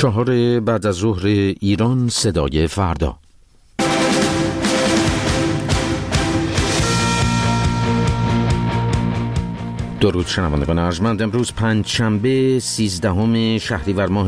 4 بعد از ظهر ایران، صدای فردا. درود شنوندگان ارجمند. امروز پنجشنبه 13 شهریور ماه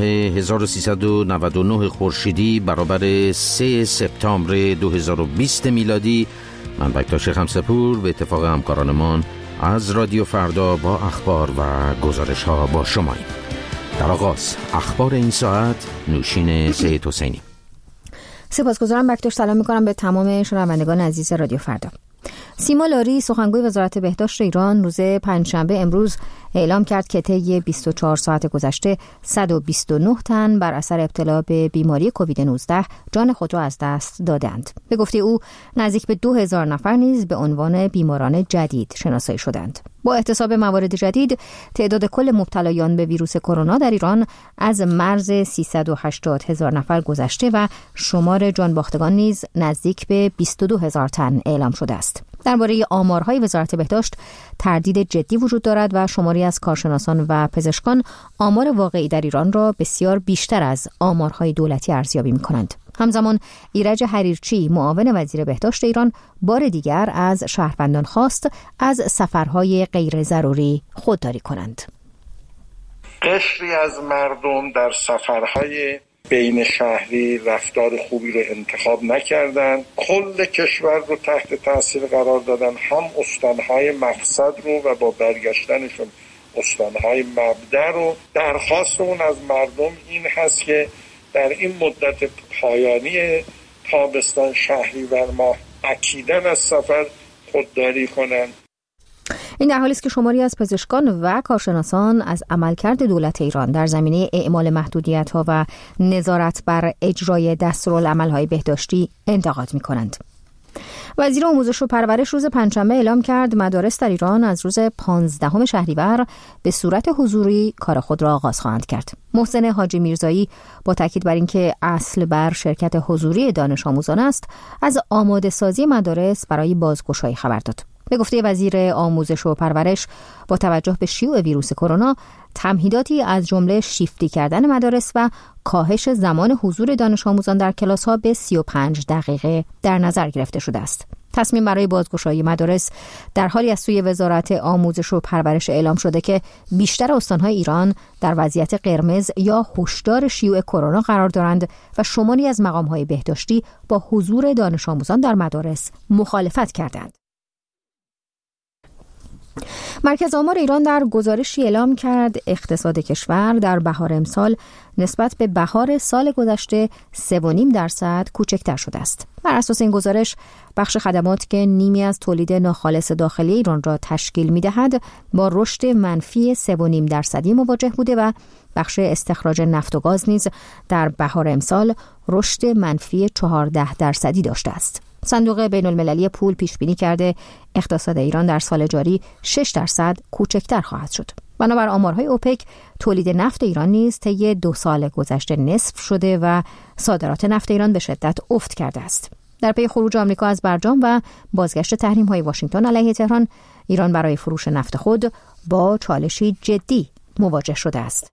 1399 خورشیدی برابر 3 سپتامبر 2020 میلادی. من بکتاش خمسپور به اتفاق همکارانمان از رادیو فردا با اخبار و گزارش ها با شماییم. در آغاز اخبار این ساعت، نوشین سید حسینی. سپاسگزارم بکتاش. سلام میکنم به تمام شنوندگان عزیز رادیو فردا. سیما لاری، سخنگوی وزارت بهداشت ایران، روز پنجشنبه امروز اعلام کرد که طی 24 ساعت گذشته 129 تن بر اثر ابتلا به بیماری کووید 19 جان خود را از دست دادند. به گفته او نزدیک به 2000 نفر نیز به عنوان بیماران جدید شناسایی شدند. با احتساب موارد جدید، تعداد کل مبتلایان به ویروس کرونا در ایران از مرز 380,000 نفر گذشته و شمار جان باختگان نیز نزدیک به 22,000 تن اعلام شده است. درباره آمارهای وزارت بهداشت تردید جدی وجود دارد و شماری از کارشناسان و پزشکان آمار واقعی در ایران را بسیار بیشتر از آمارهای دولتی ارزیابی می‌کنند. همزمان ایرج حریرچی، معاون وزیر بهداشت ایران، بار دیگر از شهروندان خواست از سفرهای غیر ضروری خودداری کنند. قشری از مردم در سفرهای بین شهری رفتار خوبی رو انتخاب نکردن، کل کشور رو تحت تاثیر قرار دادن، هم استانهای مقصد رو و با برگشتنشون استانهای مبدأ رو. درخواستمون از مردم این هست که در این مدت پایانی تابستان شهریور ماه اکیداً از سفر خودداری کنند. این در حالی است که شماری از پزشکان و کارشناسان از عملکرد دولت ایران در زمینه اعمال محدودیت‌ها و نظارت بر اجرای دستورالعمل‌های بهداشتی انتقاد می‌کنند. وزیر آموزش و پرورش روز پنجشنبه اعلام کرد مدارس در ایران از روز 15 شهریور به صورت حضوری کار خود را آغاز خواهند کرد. محسن حاجی میرزایی با تاکید بر اینکه اصل بر شرکت حضوری دانش آموزان است، از آماده سازی مدارس برای بازگشایی خبر داد. به گفته وزیر آموزش و پرورش، با توجه به شیوع ویروس کرونا، تمهیداتی از جمله شیفتی کردن مدارس و کاهش زمان حضور دانش آموزان در کلاس‌ها به 35 دقیقه در نظر گرفته شده است. تصمیم برای بازگشایی مدارس در حالی از سوی وزارت آموزش و پرورش اعلام شده که بیشتر استان‌های ایران در وضعیت قرمز یا هشدار شیوع کرونا قرار دارند و شماری از مقام‌های بهداشتی با حضور دانش آموزان در مدارس مخالفت کردند. مرکز آمار ایران در گزارشی اعلام کرد اقتصاد کشور در بهار امسال نسبت به بهار سال گذشته 3.5% کوچکتر شده است. بر اساس این گزارش، بخش خدمات که نیمی از تولید ناخالص داخلی ایران را تشکیل می‌دهد با رشد منفی 3.5% مواجه بوده و بخش استخراج نفت و گاز نیز در بهار امسال رشد منفی 14% داشته است. صندوق بین المللی پول پیش بینی کرده اقتصاد ایران در سال جاری 6% کوچکتر خواهد شد. بنابر آمارهای اوپک، تولید نفت ایران نیز طی 2 سال گذشته نصف شده و صادرات نفت ایران به شدت افت کرده است. در پی خروج آمریکا از برجام و بازگشت تحریم‌های واشنگتن علیه تهران، ایران برای فروش نفت خود با چالشی جدی مواجه شده است.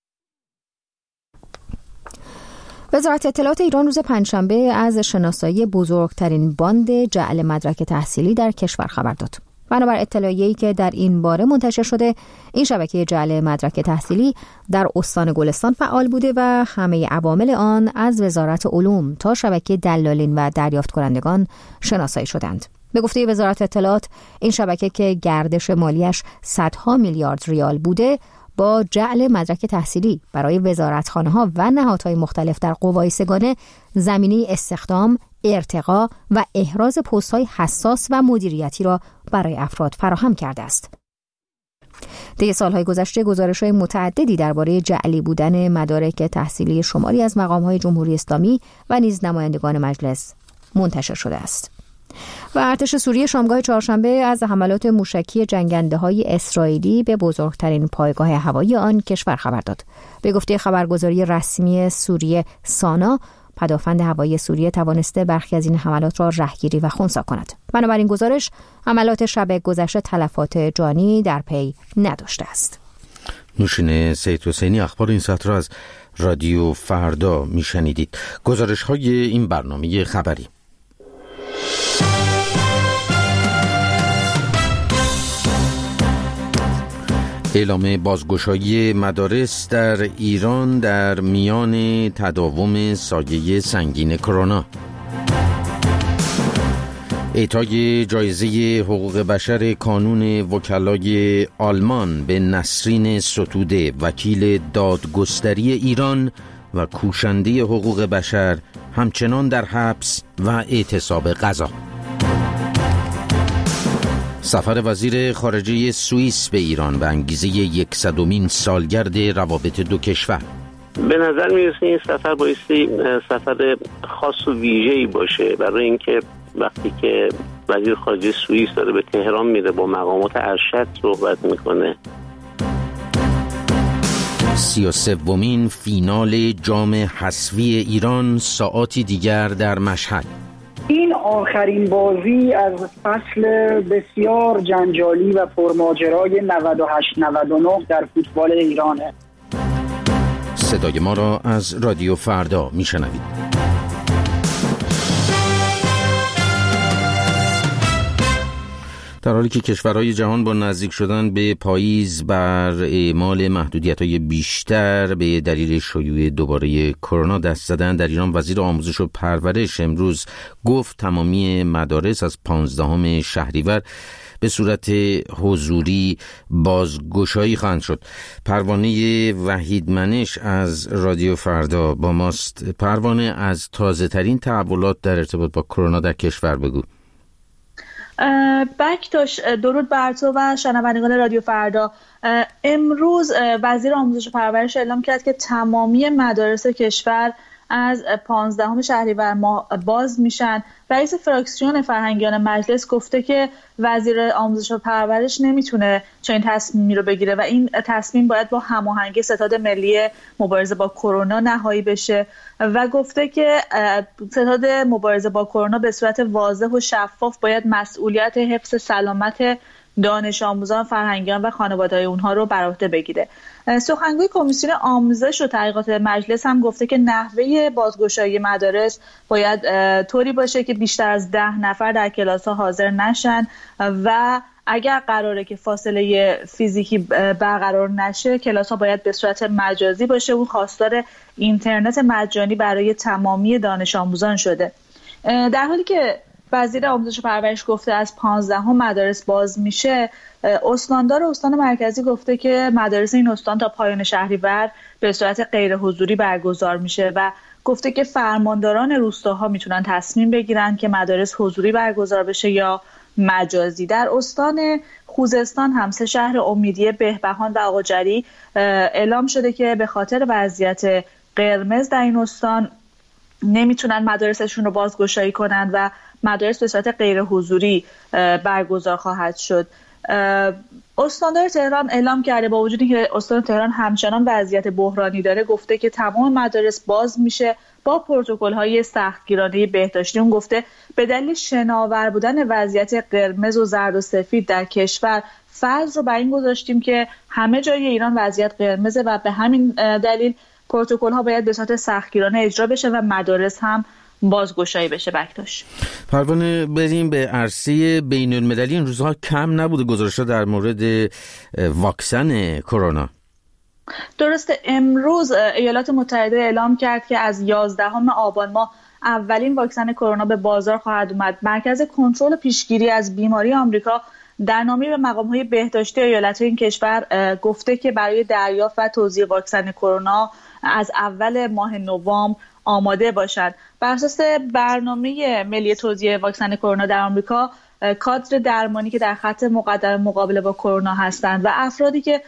وزارت اطلاعات ایران روز پنجشنبه از شناسایی بزرگترین باند جعل مدرک تحصیلی در کشور خبر داد. بنابر اطلاعیه‌ای که در این باره منتشر شده، این شبکه جعل مدرک تحصیلی در استان گلستان فعال بوده و همه عوامل آن از وزارت علوم تا شبکه دلالین و دریافت کنندگان شناسایی شدند. به گفته وزارت اطلاعات، این شبکه که گردش مالیش صدها میلیارد ریال بوده، با جعل مدرک تحصیلی برای وزارتخانه‌ها و نهادهای مختلف در قوای سگانه زمینه استخدام، ارتقا و احراز پست‌های حساس و مدیریتی را برای افراد فراهم کرده است. طی سالهای گذشته گزارش‌های متعددی درباره جعلی بودن مدارک تحصیلی شماری از مقام‌های جمهوری اسلامی و نیز نمایندگان مجلس منتشر شده است. و ارتش سوریه شامگاه چهارشنبه از حملات موشکی جنگنده‌های اسرائیلی به بزرگترین پایگاه هوایی آن کشور خبر داد. به گفته خبرگزاری رسمی سوریه سانا، پدافند هوایی سوریه توانسته برخی از این حملات را رهگیری و خنثی کند. بنابراین گزارش حملات شب گذشته تلفات جانی در پی نداشته است. نوشین سید حسینی اخبار این ساعت را از رادیو فردا میشنیدید. گزارش های این برنامه خبری. اعلام بازگشایی مدارس در ایران در میان تداوم سایه سنگین کرونا. اعطای جایزه حقوق بشر کانون وکلای آلمان به نسرین ستوده، وکیل دادگستری ایران و کوشنده حقوق بشر، همچنان در حبس و اعتصاب غذا. سفر وزیر خارجه سوئیس به ایران به انگیزه 100مین سالگرد روابط دو کشور. به نظر میرسه این سفر بایستی سفر خاص و ویژه‌ای باشه، برای اینکه وقتی که وزیر خارجه سوئیس داره به تهران میره با مقامات ارشد صحبت میکنه. 33مین فینال جام حذفی ایران ساعاتی دیگر در مشهد. این آخرین بازی از فصل بسیار جنجالی و پرماجرای 98-99 در فوتبال ایرانه. صدای ما را از رادیو فردا میشنوید. در حالی که کشورهای جهان با نزدیک شدن به پاییز بر اعمال محدودیت‌های بیشتر به دلیل شیوع دوباره کرونا دست زدن، در ایران وزیر آموزش و پرورش امروز گفت تمامی مدارس از 15 شهریور به صورت حضوری بازگشایی خواهند شد. پروانه وحیدمنش از رادیو فردا با ماست. پروانه، از تازه ترین تحولات در ارتباط با کرونا در کشور بگو. بکتاش، درود بر تو و شنوندگان رادیو فردا. امروز وزیر آموزش و پرورش اعلام کرد که تمامی مدارس کشور از 15 شهریور ماه باز میشن. رئیس فراکسیون فرهنگیان مجلس گفته که وزیر آموزش و پرورش نمیتونه چنین تصمیمی رو بگیره و این تصمیم باید با هماهنگی ستاد ملی مبارزه با کرونا نهایی بشه و گفته که ستاد مبارزه با کرونا به صورت واضح و شفاف باید مسئولیت حفظ سلامت دانش آموزان، فرهنگیان و خانواده‌های اونها رو بر عهده بگیره. سخنگوی کمیسیون آموزش و تحقیقات مجلس هم گفته که نحوه بازگشایی مدارس باید طوری باشه که بیشتر از 10 نفر در کلاس‌ها حاضر نشن و اگر قراره که فاصله فیزیکی برقرار نشه، کلاس‌ها باید به صورت مجازی باشه. اون خواستار اینترنت مجانی برای تمامی دانش آموزان شده. در حالی که وزیر آموزش و پرورش گفته از 15 مدارس باز میشه، استاندار استان مرکزی گفته که مدارس این استان تا پایان شهریور به صورت غیر حضوری برگزار میشه و گفته که فرمانداران روستاها میتونن تصمیم بگیرن که مدارس حضوری برگزار بشه یا مجازی. در استان خوزستان هم 3 شهر امیدیه، بهبهان و آقاجری اعلام شده که به خاطر وضعیت قرمز در این استان نمیتونن مدارسشون رو بازگشایی کنن و مدارس به صورت غیر حضوری برگزار خواهد شد. استاندار تهران اعلام کرده با وجودی که استان تهران همچنان وضعیت بحرانی داره، گفته که تمام مدارس باز میشه با پروتکل‌های سختگیرانه بهداشتی. اون گفته به دلیل شناور بودن وضعیت قرمز و زرد و سفید در کشور، فرض رو بر این گذاشتیم که همه جای ایران وضعیت قرمزه و به همین دلیل پروتکل‌ها باید به صورت سختگیرانه اجرا بشه و مدارس هم بازگشایی بشه. بکتاش. پروانه، بریم به عرصه بین المللی. این روزها کم نبوده گزارش‌ها در مورد واکسن کرونا. درسته، امروز ایالات متحده اعلام کرد که از 11 آبان ماه اولین واکسن کرونا به بازار خواهد اومد. مرکز کنترل و پیشگیری از بیماری آمریکا در نامه به مقام‌های بهداشتی ایالت‌های این کشور گفته که برای دریافت و توزیع واکسن کرونا از اول ماه نوامبر آماده باشند. بر اساس برنامه ملی توزیع واکسن کرونا در آمریکا، کادر درمانی که در خط مقدم مقابله با کرونا هستند و افرادی که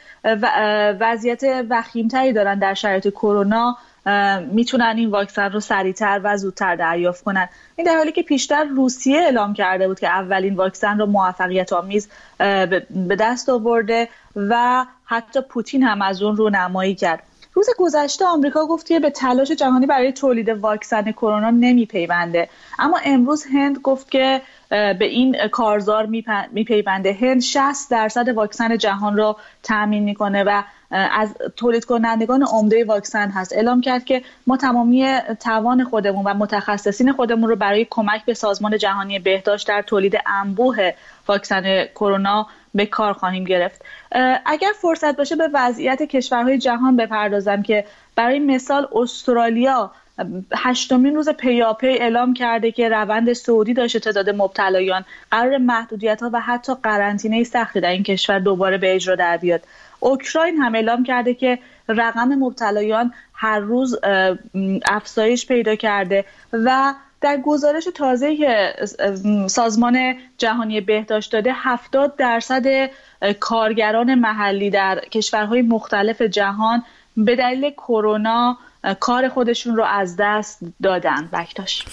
وضعیت وخیم‌تری دارن در شرایط کرونا میتونن این واکسن رو سریعتر و زودتر دریافت کنن. این در حالی که پیشتر روسیه اعلام کرده بود که اولین واکسن رو موفقیت آمیز به دست آورده و حتی پوتین هم از اون رو نمایی کرد. روز گذشته آمریکا گفت که به تلاش جهانی برای تولید واکسن کرونا نمیپیونده، اما امروز هند گفت که به این کارزار میپیونده. هند 60% واکسن جهان رو تامین میکنه و از تولید کنندگان عمده واکسن هست. اعلام کرد که ما تمامی توان خودمون و متخصصین خودمون رو برای کمک به سازمان جهانی بهداشت در تولید انبوه واکسن کرونا به کار خواهیم گرفت. اگر فرصت باشه به وضعیت کشورهای جهان بپردازم که برای مثال استرالیا 8مین روز پیاپی اعلام کرده که روند صعودی داشته تعداد مبتلایان، قرار محدودیت‌ها و حتی قرنطینه سختی در این کشور دوباره به اجرا در بیاد. اوکراین هم اعلام کرده که رقم مبتلایان هر روز افزایش پیدا کرده و در گزارش تازه که سازمان جهانی بهداشت داده 70% کارگران محلی در کشورهای مختلف جهان به دلیل کرونا کار خودشون رو از دست دادن. بکتاش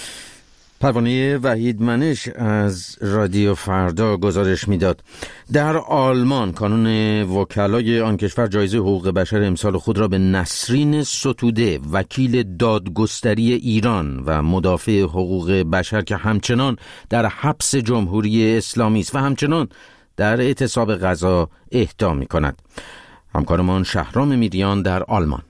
پروانه وحیدمنش از رادیو فردا گزارش میداد. در آلمان کانون وکلای آن کشور جایزه حقوق بشر امسال خود را به نسرین ستوده، وکیل دادگستری ایران و مدافع حقوق بشر که همچنان در حبس جمهوری اسلامی است و همچنان در اعتصاب غذا اهدا می‌کند. همکارمان شهرام میریان در آلمان.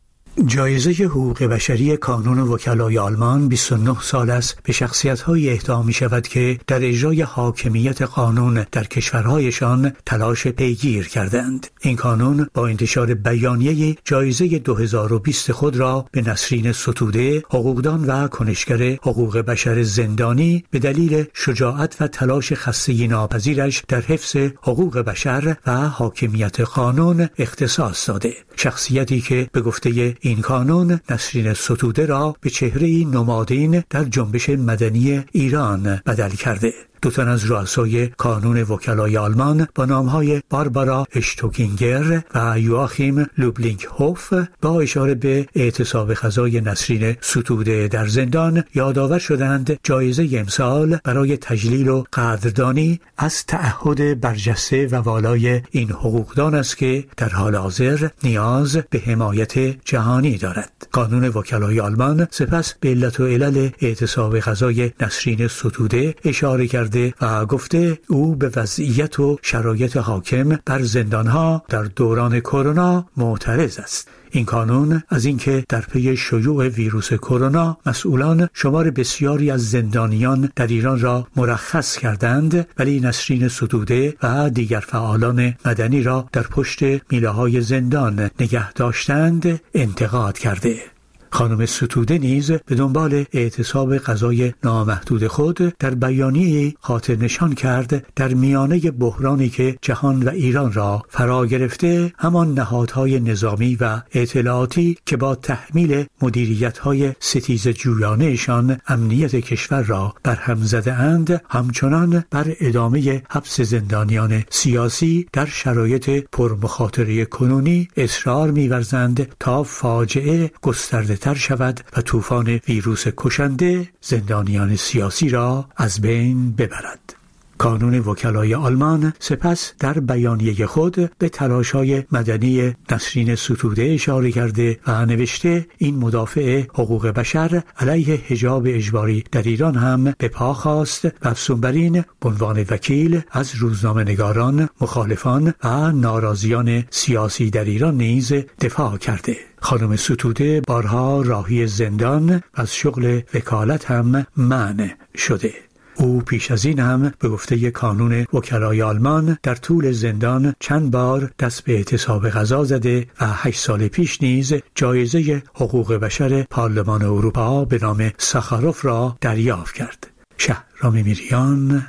جایزه حقوق بشری کانون وکلای آلمان 29 سال است به شخصیت‌های اهدا می‌شود که در اجرای حاکمیت قانون در کشورهایشان تلاش پیگیر کردند. این کانون با انتشار بیانیه جایزه 2020 خود را به نسرین ستوده، حقوقدان و کنشگر حقوق بشر زندانی، به دلیل شجاعت و تلاش خستگی ناپذیرش در حفظ حقوق بشر و حاکمیت قانون اختصاص داده. شخصیتی که به گفته این کانون نسرین ستوده را به چهره‌ای نمادین در جنبش مدنی ایران بدل کرده. دو تن از رؤسای کانون وکلای آلمان با نامهای باربارا اشتوکینگر و یواخیم لوبلینگهوف با اشاره به اعتصاب غذای نسرین ستوده در زندان یادآور شدند جایزه امسال برای تجلیل و قدردانی از تعهد برجسته و والای این حقوقدان است که در حال حاضر نیاز به حمایت جهانی دارد. کانون وکلای آلمان سپس به علت و علل اعتصاب غذای نسرین ستوده اشاره کرد و گفته او به وضعیت و شرایط حاکم بر زندانها در دوران کرونا معترض است. این کانون از اینکه در پی شیوع ویروس کرونا مسئولان شمار بسیاری از زندانیان در ایران را مرخص کردند، ولی نسرین ستوده و دیگر فعالان مدنی را در پشت میله‌های زندان نگه داشتند انتقاد کرده. خانم ستوده نیز به دنبال اعتصاب غذای نامحدود خود در بیانیه‌ای خاطر نشان کرد در میانه بحرانی که جهان و ایران را فرا گرفته، همان نهادهای نظامی و اطلاعاتی که با تحمیل مدیریت‌های ستیزه جویانه‌شان امنیت کشور را برهم زده‌اند، همچنان بر ادامه حبس زندانیان سیاسی در شرایط پرمخاطره کنونی اصرار می‌ورزند تا فاجعه گسترده تر شود و طوفان ویروس کشنده زندانیان سیاسی را از بین ببرد. کانون وکلای آلمان سپس در بیانیه خود به تلاش‌های مدنی نسرین ستوده اشاره کرده و نوشته این مدافع حقوق بشر علیه حجاب اجباری در ایران هم به پا خواست و افزون بر این به عنوان وکیل از روزنامه‌نگاران، مخالفان و ناراضیان سیاسی در ایران نیز دفاع کرده. خانم ستوده بارها راهی زندان و از شغل وکالت هم منع شده. او پیش از این هم به گفته کانون وکلای آلمان در طول زندان چند بار دست به اعتصاب غذا زده و 8 سال پیش نیز جایزه حقوق بشر پارلمان اروپا به نام ساخاروف را دریافت کرد. شهرام میریان،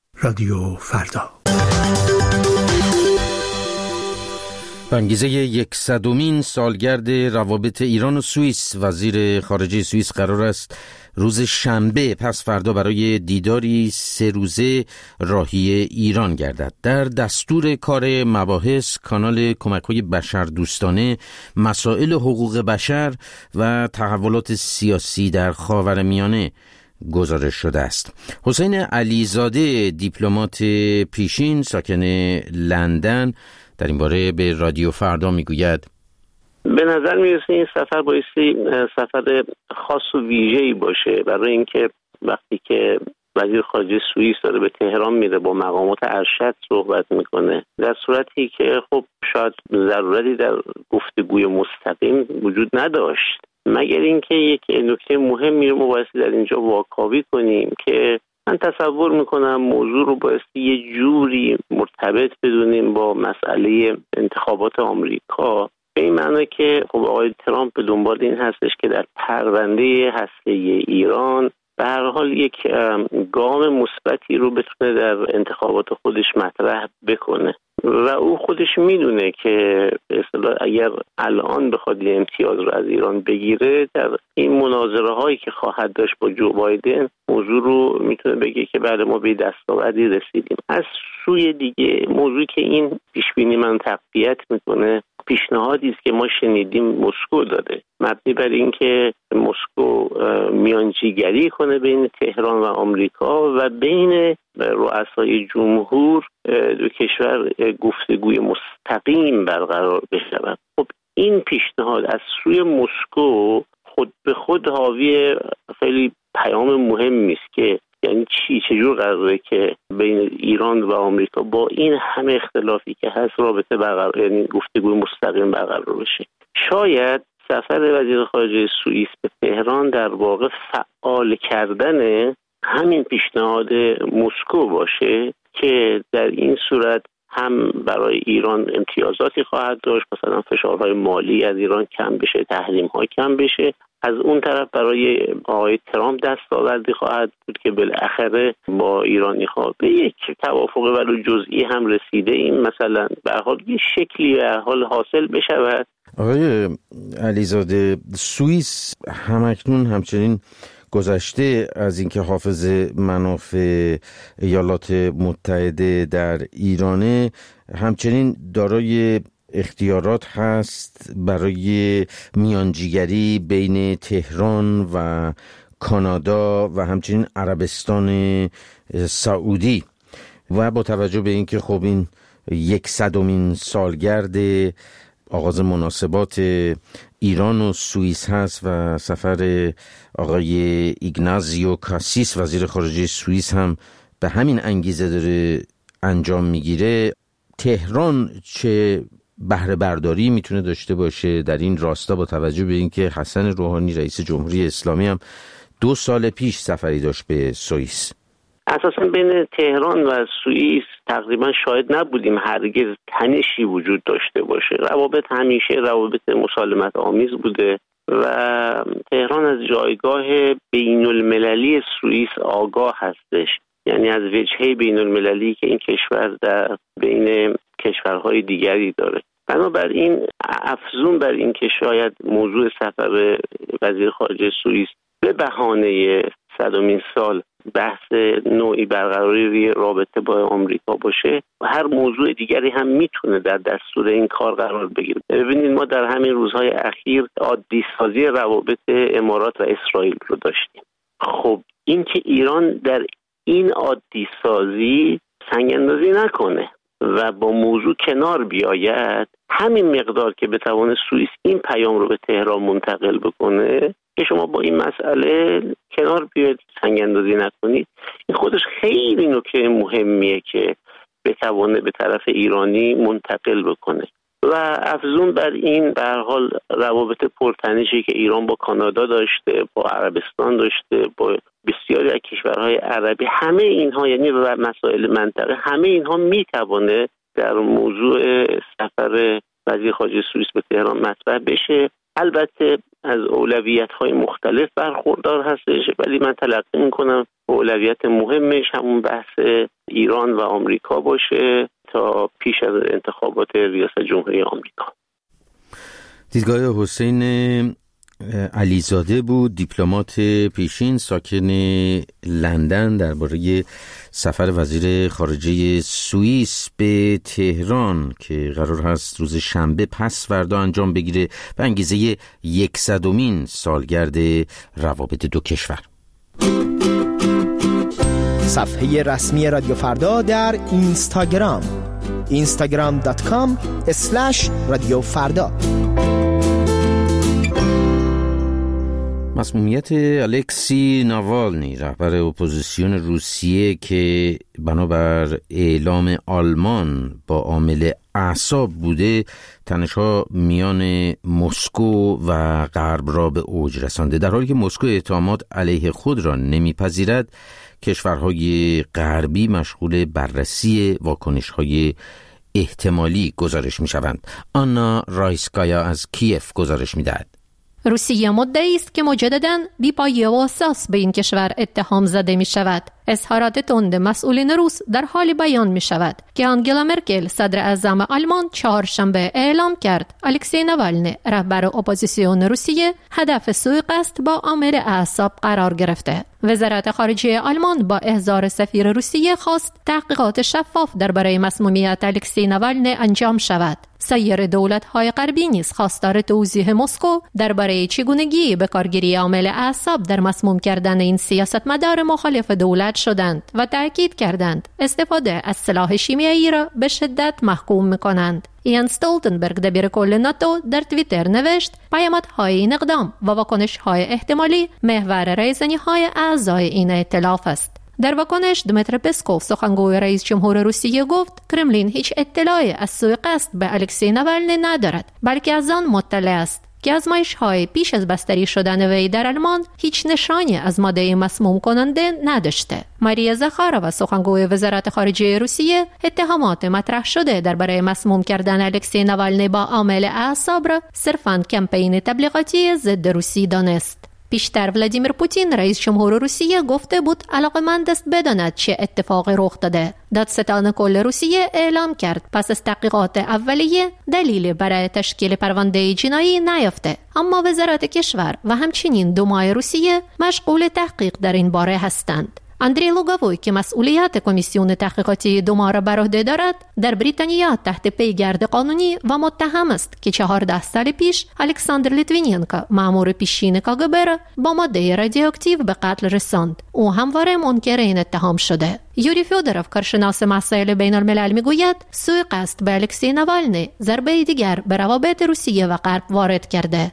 رادیو فردا. به انگیزه 100مین سالگرد روابط ایران و سوئیس، وزیر خارجه سوئیس قرار است روز شنبه پس فردا برای دیداری 3 روزه راهی ایران گردد. در دستور کار مباحث کانال کمک‌های بشردوستانه، مسائل حقوق بشر و تحولات سیاسی در خاورمیانه گزارش شده است. حسین علیزاده، دیپلمات پیشین ساکن لندن، در این باره به رادیو فردا میگوید به نظر میرسه این سفر بایستی سفر خاص و ویژه‌ای باشه، برای اینکه وقتی که وزیر خارجه سوئیس داره به تهران میره با مقامات ارشد صحبت میکنه، در صورتی که خب شاید ضرورتی در گفتگوی مستقیم وجود نداشت، مگر اینکه یک نکته مهمی رو بایستی در اینجا واکاوی کنیم که من تصور میکنم موضوع رو بایستی یه جوری مرتبط بدونیم با مسئله انتخابات آمریکا، به این معنی که خب آقای ترامپ به دنبال این هستش که در پرونده هسته‌ای ایران به هر حال یک گام مثبتی رو بتونه در انتخابات خودش مطرح بکنه و او خودش میدونه که به اصطلاح اگر الان بخواد یه امتیاز رو از ایران بگیره، در این مناظره هایی که خواهد داشت با جو بایدن موضوع رو میتونه بگه که بله ما به دستاوردی رسیدیم. از سوی دیگه موضوعی که این پیش بینی من تقویت میکنه پیشنهادی است که ما شنیدیم مسکو داده، مبنی بر اینکه مسکو میانجیگری کنه بین تهران و آمریکا و بین رؤسای جمهور دو کشور گفتگوی مستقیم برقرار بشود. خب این پیشنهاد از سوی مسکو خود به خود حاوی خیلی پیام مهمی است که یعنی چجور قراره که بین ایران و آمریکا با این همه اختلافی که هست رابطه برقرار، یعنی گفتگوی مستقیم برقرار بشه. شاید سفر وزیر خارجه سوئیس به تهران در واقع فعال کردن همین پیشنهاد مسکو باشه که در این صورت هم برای ایران امتیازاتی خواهد داشت، مثلا فشارهای مالی از ایران کم بشه، تحریم‌ها کم بشه. از اون طرف برای آقای ترامپ دستاوردی خواهد بود که بالاخره با ایرانی‌ها به یک توافق ولو جزئی هم رسیده، این مثلا به هر حال یه شکلی به هر حال حاصل بشود. آقای علیزاده، سوئیس همکنون همچنین گذشته از اینکه حافظ منافع ایالات متحده در ایرانه، همچنین دارای اختیارات هست برای میانجیگری بین تهران و کانادا و همچنین عربستان سعودی و با توجه به اینکه خب این 100مین سالگرد آغاز مناسبات ایران و سوئیس هست و سفر آقای ایگنازیو کاسیس وزیر خارجه سوئیس هم به همین انگیزه داره انجام میگیره، تهران چه بهره برداری میتونه داشته باشه در این راستا با توجه به اینکه حسن روحانی رئیس جمهوری اسلامی هم 2 سال پیش سفری داشت به سوئیس؟ اساسا بین تهران و سوئیس تقریبا شاهد نبودیم هرگز تنشی وجود داشته باشه. روابط همیشه روابط مسالمت آمیز بوده و تهران از جایگاه بین المللی سوئیس آگاه هستش، یعنی از وجهه بین المللی که این کشور در بین کشورهای دیگری داره. بنابراین افزون بر این که شاید موضوع سفر وزیر خارجه سوئیس به بهانه 100مین سال بحث نوعی برقراری رابطه با آمریکا باشه و هر موضوع دیگری هم میتونه در دستور این کار قرار بگیره. ببینید ما در همین روزهای اخیر عادی سازی روابط امارات و اسرائیل رو داشتیم. خب این که ایران در این عادی سازی سنگ اندازی نکنه و با موضوع کنار بیاید، همین مقدار که بتوانه سوئیس این پیام رو به تهران منتقل بکنه که شما با این مسئله کنار بیاید، سنگ اندازی نکنید، این خودش خیلی نکته مهمیه که بتوانه به طرف ایرانی منتقل بکنه. و افزون بر این به هر حال روابط پرتنشی که ایران با کانادا داشته، با عربستان داشته، با بسیاری از کشورهای عربی، همه اینها یعنی مسائل منطقه، همه اینها میتوانه در موضوع سفر وزیر خارجه سوئیس به تهران مطرح بشه. البته از اولویت‌های مختلف برخوردار هستش، ولی من تلقی می‌کنم اولویت مهمش همون بحث ایران و آمریکا باشه تا پیش از انتخابات ریاست جمهوری آمریکا. دیدگاه حسین علیزاده بود، دیپلمات پیشین ساکن لندن، درباره سفر وزیر خارجه سوئیس به تهران که قرار هست روز شنبه پس فردا انجام بگیره به انگیزه 100مین سالگرد روابط دو کشور. صفحه رسمی رادیو فردا در اینستاگرام instagram.com/رادیو فردا. مسمومیت الکسی ناوالنی رهبر اپوزیسیون روسیه که بنابر اعلام آلمان با عامل اعصاب بوده، تنش‌ها میان مسکو و غرب را به اوج رسانده. در حالی که مسکو اتهامات علیه خود را نمیپذیرد، کشورهای غربی مشغول بررسی واکنش‌های احتمالی گزارش می‌شوند. آنا رایسکایا از کیف گزارش می‌دهد. روسیه مدعی است که مجدداً بی‌پایه و اساس به این کشور اتهام زده می شود. اظهارات تند مسئولین روس در حال بیان می شود که آنگلا مرکل صدر اعظم آلمان چهارشنبه اعلام کرد الکسی ناوالنی رهبر اپوزیسیون روسیه هدف سوءقصد با عامل اعصاب قرار گرفته. وزارت خارجه آلمان با احضار سفیر روسیه خواست تحقیقات شفاف درباره مسمومیت الکسی ناوالنی انجام شود. سایر دولت‌های غربی نیز خواستار توضیح مسکو درباره چگونگی به کارگیری عامل اعصاب در مسموم کردن این سیاستمدار مخالف دولت شدند و تأکید کردند استفاده از سلاح شیمیایی را به شدت محکوم می‌کنند. یان استولتنبرگ دبیر کل ناتو در توییتر نوشت پیامدهای این اقدام و واکنش‌های احتمالی محور ریزنی‌های اعضای این ائتلاف است. در واکنش دمیتر پسکوف سخنگوی رئیس جمهور روسیه گفت کرملین هیچ اطلاعی از سوءقصد به الکسی ناوالنی ندارد، بلکه از آن مطلع است که آزمایش‌های پیش از بستری شدن وی در آلمان هیچ نشانی از ماده مسموم کننده نداشته. ماریا زاخارova سخنگوی وزارت خارجه روسیه اتهامات مطرح شده درباره مسموم کردن الکسی ناوالنی با عامل اعصاب را صرفاً کمپین تبلیغاتی ضد روسی دانست. پیشتر ولادیمیر پوتین رئیس جمهور روسیه گفته بود علاقه‌مند است بداند چه اتفاقی رخ داده. دادستان کل روسیه اعلام کرد پس از تحقیقات اولیه دلیلی برای تشکیل پرونده جنایی نیافته، اما وزارت کشور و همچنین دومای روسیه مشغول تحقیق در این باره هستند. اندری لوگاوی که مسئولیت کمیسیون تحقیقاتی دوما را بر عهده دارد، در بریتانیا تحت پیگرد قانونی و متهم است که 14 سال پیش الکساندر لیتوینینکا مأمور پیشین کاگبه را با ماده رادیواکتیو به قتل رساند. او همواره منکر این اتهام شده. یوری فیودروف کارشناس مسائل بین الملل میگوید سوءقصد به الکسی ناوالنی ضربه دیگر به روابط روسیه و غرب وارد کرده.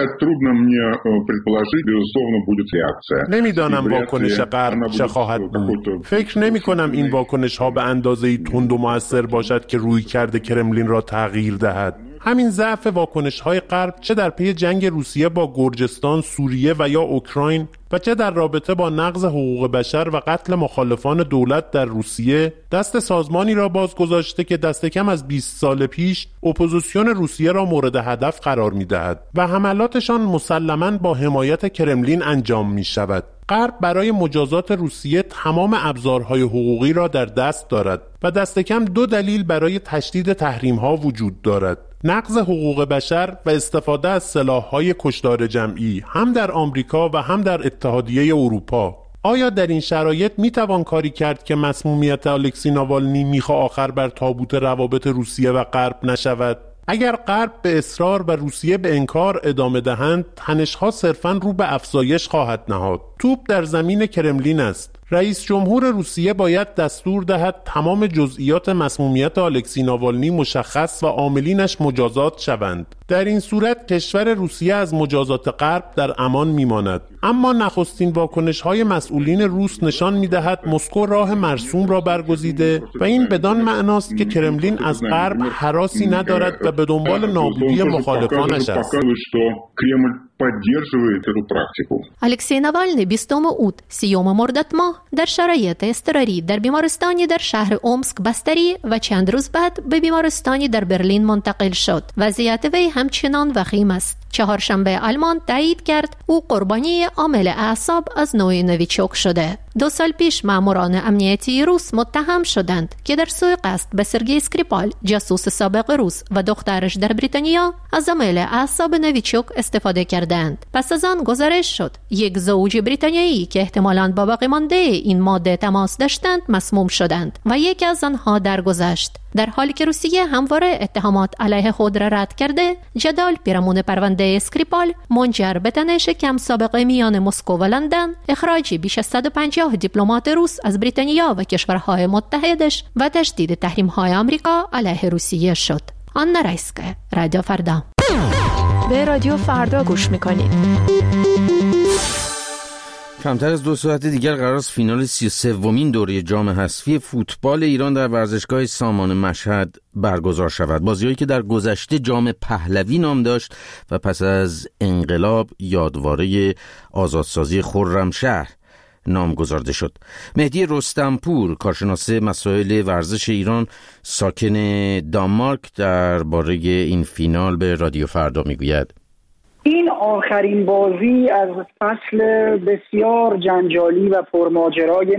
نمیدانم واکنش غرب چه خواهد بود. فکر نمی کنم این واکنش ها به اندازه‌ای تند و مؤثر باشد که رویکرد کرملین را تغییر دهد. همین ضعف واکنش‌های غرب چه در پی جنگ روسیه با گرجستان، سوریه و یا اوکراین و چه در رابطه با نقض حقوق بشر و قتل مخالفان دولت در روسیه دست سازمانی را باز گذاشته که دست کم از 20 سال پیش اپوزیسیون روسیه را مورد هدف قرار می‌دهد و حملاتشان مسلماً با حمایت کرملین انجام می‌شود. غرب برای مجازات روسیه تمام ابزارهای حقوقی را در دست دارد و دست کم 2 دلیل برای تشدید تحریم‌ها وجود دارد: نقض حقوق بشر و استفاده از سلاح‌های کشتار جمعی هم در آمریکا و هم در اتحادیه اروپا. آیا در این شرایط میتوان کاری کرد که مسمومیت الکسی ناوالنی میخ آخر بر تابوت روابط روسیه و غرب نشود؟ اگر غرب به اصرار و روسیه به انکار ادامه دهند، تنش‌ها صرفاً رو به افزایش خواهد نهاد. توپ در زمین کرملین است. رئیس جمهور روسیه باید دستور دهد تمام جزئیات مسمومیت الکسی ناوالنی مشخص و عاملینش مجازات شوند. در این صورت کشور روسیه از مجازات غرب در امان میماند. اما نخستین واکنش‌های مسئولین روس نشان می‌دهد مسکو راه مرسوم را برگزیده و این بدان معناست که کرملین از غرب هراسی ندارد و به دنبال نابودی مخالفانش است. الکسی ناوالنی 20 اوت 30 مرداد ماه در شرایط اضطراری در بیمارستانی در شهر اومسک بستری و چند روز بعد به بیمارستانی در برلین منتقل شد. وضعیت وی همچنان وخیم است. چهارشنبه آلمان تایید کرد او قربانی عامل اعصاب از نوع نویچوک شده. 2 سال پیش ماموران امنیتی روس متهم شدند که در سوءقصد به سرگئی اسکریپال جاسوس سابق روس و دخترش در بریتانیا از عامل اعصاب نویچوک استفاده کردند. پس از آن گزارش شد یک زوج بریتانیایی که احتمالاً با باقی مانده این ماده تماس داشتند مسموم شدند و یکی از آنها درگذشت. در حالی که روسیه همواره اتهامات علیه خود را رد کرده، جدال پیرامون پرونده اسکریپال منجر به تنش کم سابقه میان مسکو و لندن، اخراج بیش از 150 دیپلمات روس از بریتانیا و کشورهای متحدش و تشدید تحریم‌های آمریکا علیه روسیه شد. آنا رایسکایا، رادیو فردا. به رادیو فردا گوش می‌کنید. کمتر از 2 ساعت دیگر قرار است فینال 33مین دوره جام حذفی فوتبال ایران در ورزشگاه سامان مشهد برگزار شود. بازی‌هایی که در گذشته جام پهلوی نام داشت و پس از انقلاب یادواره آزادسازی خرمشهر نام گذارده شد. مهدی رستمپور، کارشناس مسائل ورزش ایران ساکن دانمارک، درباره این فینال به رادیو فردا میگوید: این آخرین بازی از فصل بسیار جنجالی و پرماجرای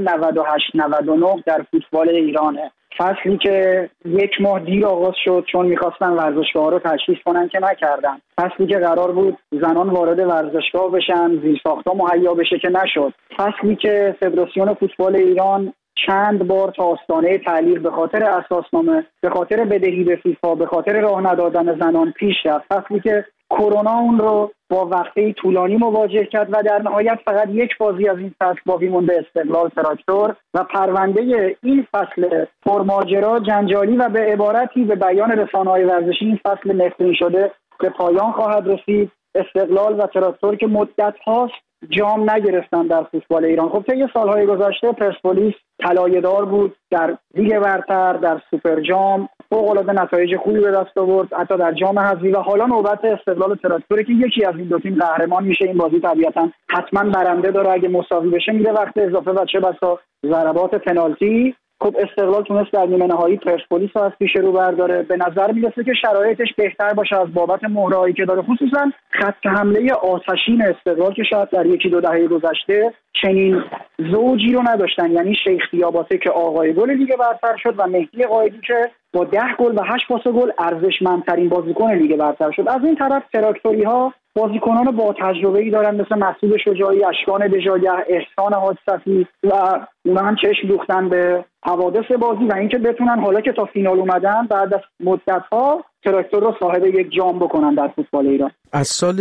98-99 در فوتبال ایرانه. فصلی که 1 ماه دیر آغاز شد چون میخواستن ورزشگاه رو تجهیز کنن که نکردن. فصلی که قرار بود زنان وارد ورزشگاه بشن، زیرساخت‌ها مهیا بشه که نشد. فصلی که فدراسیون فوتبال ایران چند بار تا آستانه تعلیق به خاطر اساسنامه، به خاطر بدهی به فیفا، به خاطر راه ندادن زنان پیش رفت. فصلی که کرونا اون رو با وقفه طولانی مواجه کرد و در نهایت فقط 1 بازی از این فصل باقی مونده، استقلال تراکتور، و پرونده این فصل پرماجرا، جنجالی و به عبارتی به بیان رسانه‌های ورزشی این فصل نفرین شده به پایان خواهد رسید. استقلال و تراکتور که مدت هاست جام نگرفتن در فوتبال ایران. خب طی سالهای گذشته پرسپولیس طلایه‌دار بود در لیگ برتر، در سوپر جام فوق‌العاده نتایج خوبی به دست آورد، حتی در جام حذفی، و حالا نوبت استقلال و تراکتور که یکی از این دو تیم قهرمان میشه. این بازی طبیعتاً حتما برنده داره، اگه مساوی بشه میره وقت اضافه و چه بسا ضربات پنالتی. خب استقلال تونست در نیمه نهایی پرسپولیس رو از پیش رو برداره. به نظر میرسه که شرایطش بهتر باشه از بابت مهرهایی که داره، خصوصا خط حمله آتشین استقلال که شاید در 1-2 دهه گذشته چنین زوجی رو نداشتن، یعنی شیخ دیاباته که آقای گل لیگ برتر شد و مهدی قائدی که با 10 گل و 8 پاس گل ارزشمندترین بازیکن لیگ برتر شد. از این طرف تراکتوری ها بازیکنان با تجربه‌ای دارن مثل مسعود شجاعی، اشکان دژاگه، احسان حاجصفی و اونا هم چشم دوختن به حوادث بازی و اینکه بتونن حالا که تا فینال اومدن بعد از مدت‌ها تراکتور رو صاحب 1 جام بکنن در فوتبال ایران. از سال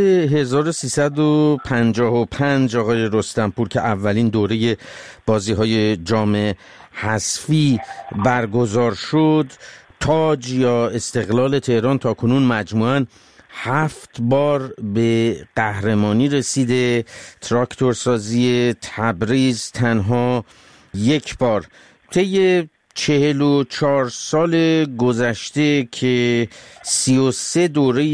1355 آقای رستمپور که اولین دوره بازی‌های جام حذفی برگزار شد، تاج یا استقلال تهران تا کنون مجموعاً 7 بار به قهرمانی رسیده. تراکتورسازی تبریز تنها 1 بار. طی 44 سال گذشته که 33 دوره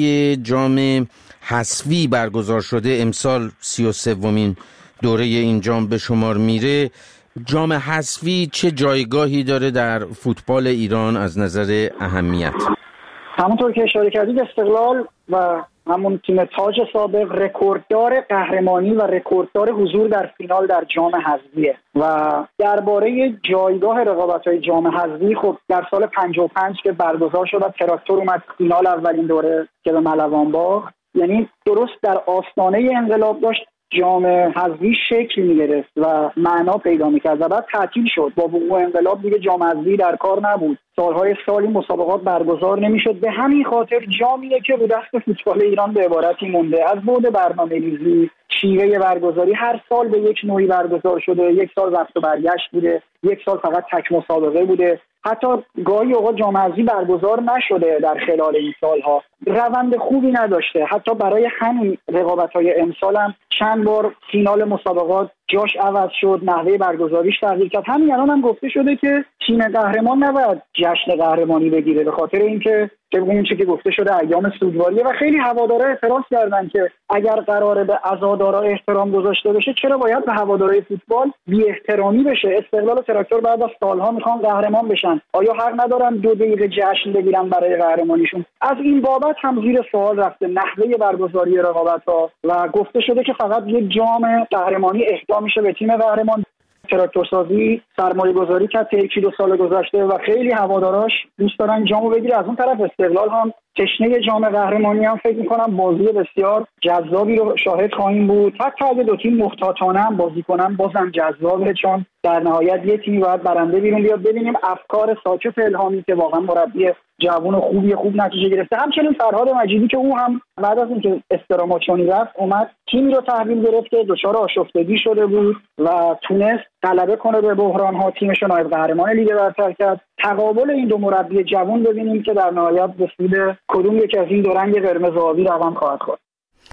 جام حذفی برگزار شده، امسال 33مین دوره این جام به شمار میره، جام حذفی چه جایگاهی داره در فوتبال ایران از نظر اهمیت؟ همونطور که اشاره کردید استقلال و همون تیم تاج سابق رکورددار قهرمانی و رکورددار حضور در فینال در جام حذفیه و درباره جایگاه رقابت‌های جام حذفی خب در سال 55 که برگزار شد و تراکتور اومد فینال اولین دوره که به ملوان باخت، یعنی درست در آستانه انقلاب داشت جام حذفی شکل می‌گرفت و معنا پیدا می‌کرد و بعد تعطیل شد. با وقوع انقلاب دیگه جام حذفی در کار نبود. سالهای سالی مسابقات برگزار نمی‌شد. به همین خاطر جامیه که رو دست فوتبال ایران به عبارتی مونده. از بعد برنامه‌ریزی، شیوه برگزاری، هر سال به یک نوعی برگزار شده. 1 سال رفت و برگشت بوده، 1 سال فقط تک مسابقه بوده. حتی گاهی اوقات جام حذفی برگزار نشده در خلال این سالها. روند خوبی نداشته. حتی برای همین رقابت‌های امسال هم چند بار فینال مسابقات جاش عوض شد، نحوه برگزاریش تغییر کرد. همین الان هم گفته شده که تیم قهرمان نباید جشن قهرمانی بگیره به خاطر اینکه طبق اون چیزی که گفته شده ایام سوگواریه و خیلی هوادارا اعتراض کردن که اگر قراره به عزادارا احترام گذاشته بشه چرا باید به هوادارهای فوتبال بی احترامی بشه؟ استقلال و تراکتور بعد از سالها میخوان قهرمان بشن، آیا حق ندارن 2 دقیقه جشن بگیرن برای قهرمانیشون؟ از این بابت هم زیر سوال رفته نحوه برگزاری رقابت‌ها و گفته شده که فقط یک جام قهرمانی اهدا میشه به تیم قهرمان. تراکتورسازی سرمایه گذاری کرد تا 1-2 سال گذشته و خیلی هواداراش دوست دارن جامو بگیره. از اون طرف استقلال هم تشنه جام قهرمانی هم فکر می‌کنم بازی بسیار جذابی رو شاهد خواهیم بود. حتی اگه 2 تیم محتاطانه هم بازی کنن بازم جذابه، چون در نهایت یه تیم باید برنده بیرون بیاد. ببینیم افکار ساکت الهامی که واقعا مربی جوان و خوب نتیجه گرفته، همچنین فرهاد مجیدی که او هم بعد از اینکه استراماچونی رفت اومد تیمی رو تحویل گرفت که دچار آشفتگی شده بود و تونست غلبه کنه به بحران‌ها، تیمش رو نایب قهرمان لیگ برتر کرد. تقابل این 2 مربی جوان ببینیم که در نهایت به سود کدوم یک از این 2 رنگ قرمز و آبی روان خواهد خورد.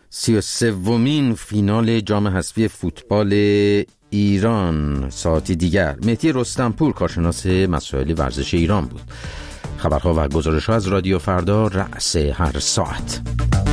33مین فینال جام حذفی فوتبال ایران ساعتی دیگر. مهدی رستمپور کارشناس مسائل ورزش ایران بود. خبرها و گزارش‌ها از رادیو فردا رأس هر ساعت.